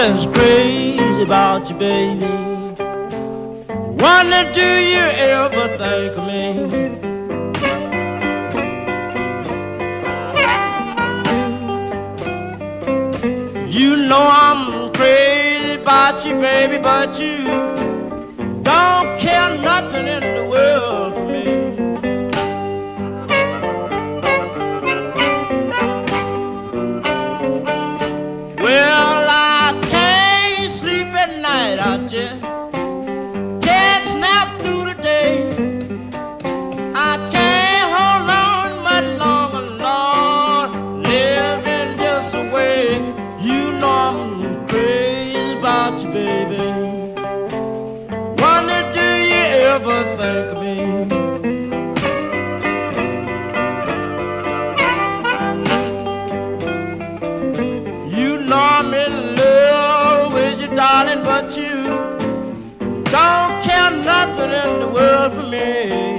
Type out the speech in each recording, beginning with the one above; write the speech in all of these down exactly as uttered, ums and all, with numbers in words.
just crazy about you, baby. Wonder, do you ever think of me? You know I'm crazy about you, baby, but you don't care nothing in the world for me. Well, I can't sleep at night, I just can't snap through the day. I can't hold on much longer, Lord, living just the way. You know I'm crazy about you, baby. Wonder, do you ever think of me? You know I'm in love with you, darling, but you don't care nothing in the world for me.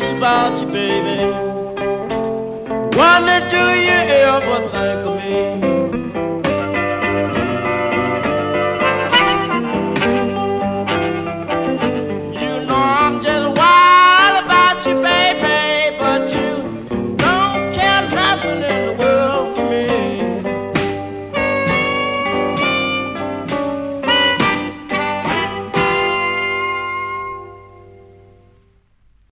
Baby, wonder, do you ever think of me?